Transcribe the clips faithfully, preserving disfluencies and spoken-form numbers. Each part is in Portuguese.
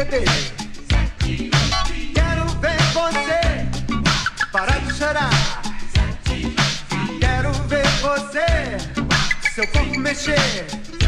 bebê. Quero ver você parar de chorar. Quero ver você, seu corpo mexer.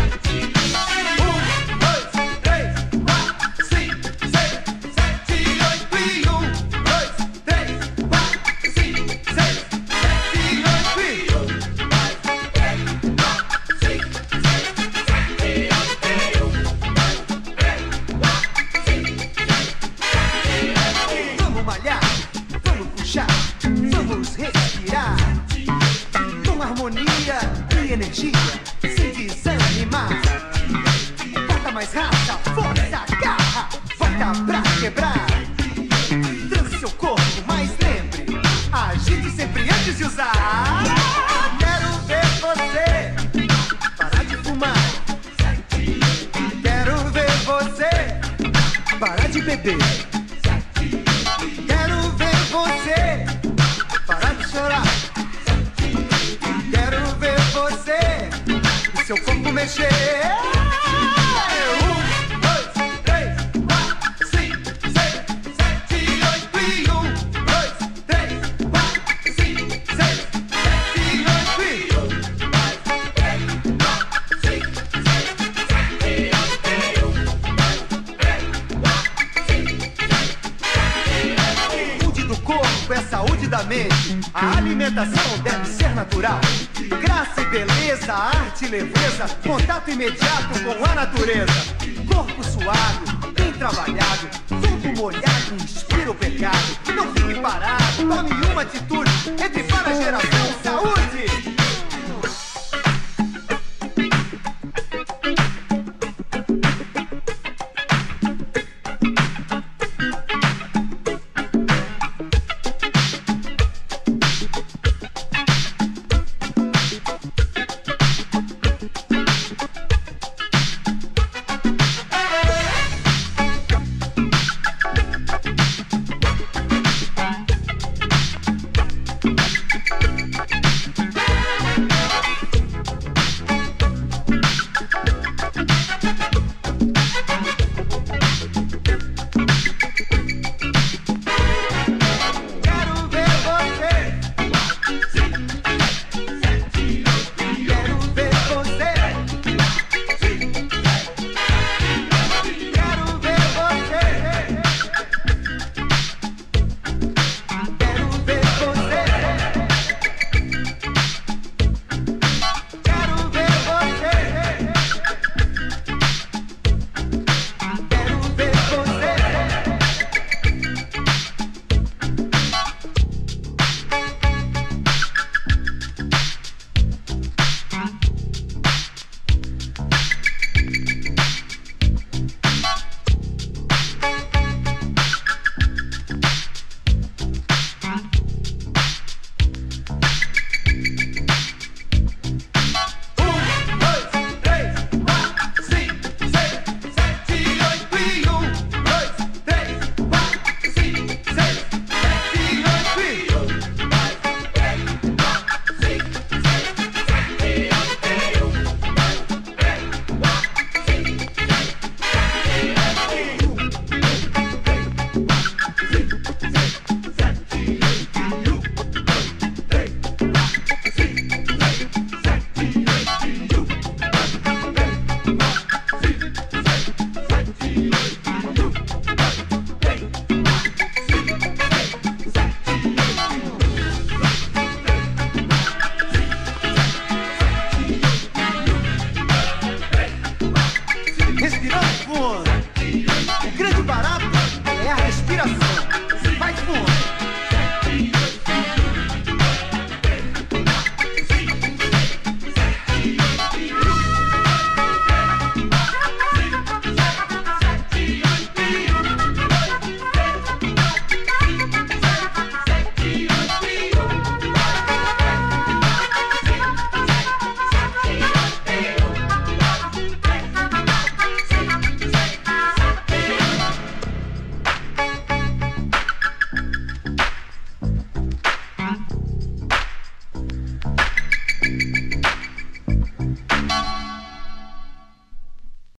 Um, dois, três, quatro, cinco, seis, sete, oito e um, dois, três, quatro, cinco, seis, sete, oito e um, dois, três, quatro, cinco, seis, sete, oito e um, dois, três, quatro, cinco, seis, sete, oito e um. Vamos malhar, vamos puxar, vamos respirar. Com harmonia e energia, sem desanimar. Bota mais raça, força, garra, volta pra quebrar. Dance seu corpo, mas lembre, agite sempre antes de usar. Quero ver você parar de fumar. Quero ver você parar de beber. Quero ver você parar de chorar. Quero ver você, o seu corpo mexer. Um, dois, três, quatro, cinco, seis, sete, oito e um, dois, três, quatro, cinco, seis, sete, oito e um, dois, três, quatro, cinco, seis, sete, oito e um, dois, três, quatro, cinco, seis, sete, oito e um. Saúde do corpo é saúde da mente. A alimentação deve ser natural. Graça e beleza, arte e leveza, contato imediato com a natureza. Corpo suado, bem trabalhado, todo molhado inspira o pecado. Não fique parado, tome uma atitude, entre